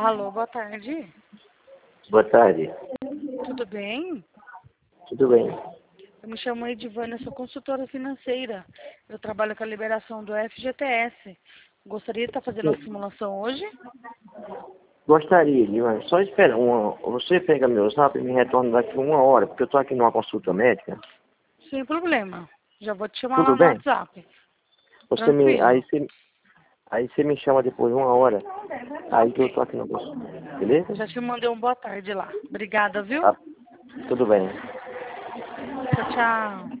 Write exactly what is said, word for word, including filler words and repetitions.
Alô, boa tarde. Boa tarde. Tudo bem? Tudo bem. Eu me chamo Edivana, sou consultora financeira. Eu trabalho com a liberação do F G T S. Gostaria de estar fazendo uma simulação hoje? Gostaria, Edivana. Só espera. Uma... Você pega meu zap e me retorna daqui a uma hora, porque eu estou aqui numa consulta médica. Sem problema. Já vou te chamar Tudo lá no bem? WhatsApp. Você me... Aí Tranquilo. você... Aí você me chama depois de uma hora. Aí que eu estou aqui na consulta. Beleza? Já te mandei um boa tarde lá. Obrigada, viu? Tá. Tudo bem. Tchau, tchau.